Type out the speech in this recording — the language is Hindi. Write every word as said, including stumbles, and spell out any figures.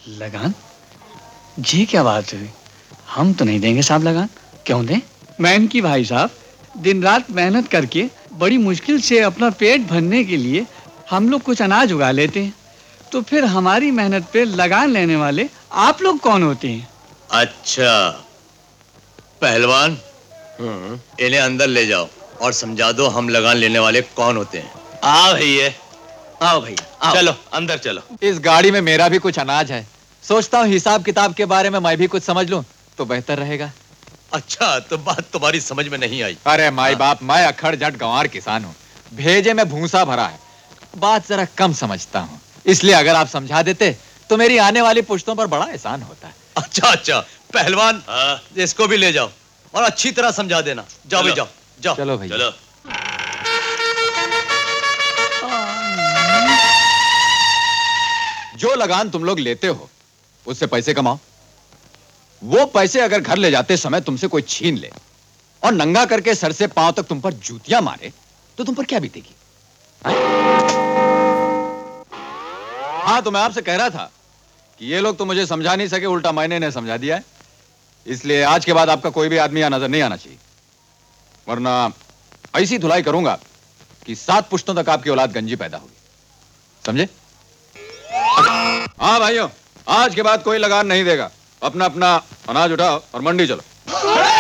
लगान? जी क्या बात हुई? हम तो नहीं देंगे साहब लगान। क्यों दें? मैं इनकी भाई साहब दिन रात मेहनत करके बड़ी मुश्किल से अपना पेट भरने के लिए हम लोग कुछ अनाज उगा लेते हैं, तो फिर हमारी मेहनत पे लगान लेने वाले आप लोग कौन होते हैं? अच्छा पहलवान, इन्हें अंदर ले जाओ और समझा दो हम लगान लेने वाले कौन होते हैं। आओ भैया, आओ भैया, आओ। चलो अंदर चलो। इस गाड़ी में मेरा भी कुछ अनाज है, सोचता हूँ हिसाब किताब के बारे में मैं भी कुछ समझ लूं तो बेहतर रहेगा। अच्छा तो बात तुम्हारी समझ में नहीं आई। अरे माई बाप, मैं अखड़ जट गंवार किसान हूँ, भेजे में भूसा भरा है, बात जरा कम समझता हूँ, इसलिए अगर आप समझा देते तो मेरी आने वाली पुश्तों पर बड़ा एहसान होता है। अच्छा अच्छा पहलवान, इसको भी ले जाओ और अच्छी तरह समझा देना। जाओ भी जाओ जाओ। चलो भैया। चलो। जो लगान तुम लोग लेते हो उससे पैसे कमाओ, वो पैसे अगर घर ले जाते समय तुमसे कोई छीन ले और नंगा करके सर से पांव तक तुम पर जूतियां मारे तो तुम पर क्या बीतेगी? हाँ, तो मैं आपसे कह रहा था कि ये लोग तो मुझे समझा नहीं सके, उल्टा मैंने इन्हें समझा दिया है, इसलिए आज के बाद आपका कोई भी आदमी यहां नजर नहीं आना चाहिए, वरना ऐसी धुलाई करूंगा कि सात पुश्तों तक आपकी औलाद गंजी पैदा होगी, समझे? हाँ भाइयों, आज के बाद कोई लगान नहीं देगा, अपना अपना अनाज उठाओ और मंडी चलो।